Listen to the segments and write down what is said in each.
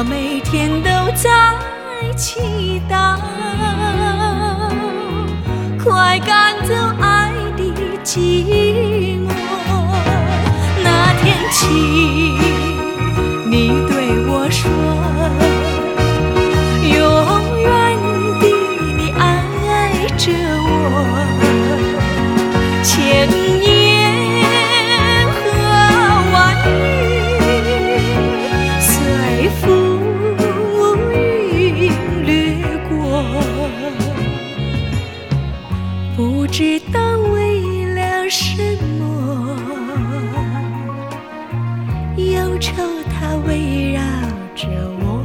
我每天都在祈祷，快赶走爱的寂寞。那天起，你对我说，永远的你爱着我，千言和万语随浮云掠过，不知道为了什么，忧愁它围绕着我。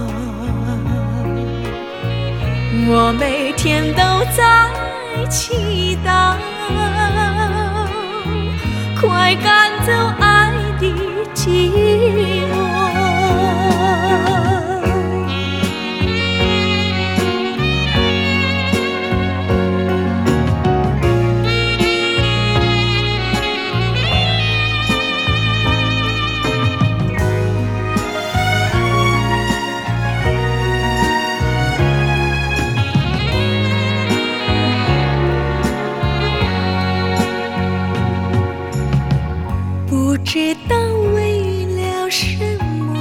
我每天都在祈祷，快赶走爱的寂寞。不知道为了什么，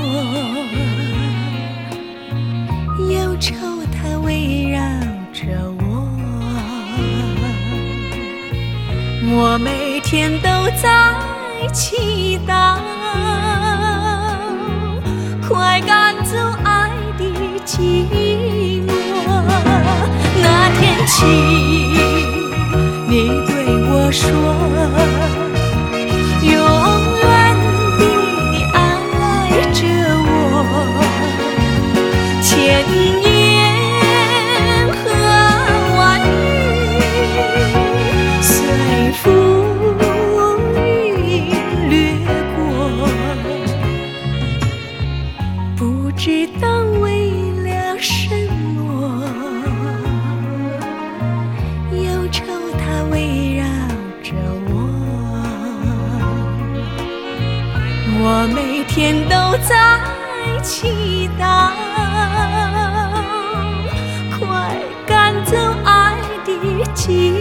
忧愁它围绕着我。我每天都在祈祷，快赶走爱的寂寞。那天起，你对我说，永远的你爱着我，千言和万语随浮云掠过，不知道为了什么，忧愁它围绕着我。我每天都在祈祷，快赶走爱的寂寞。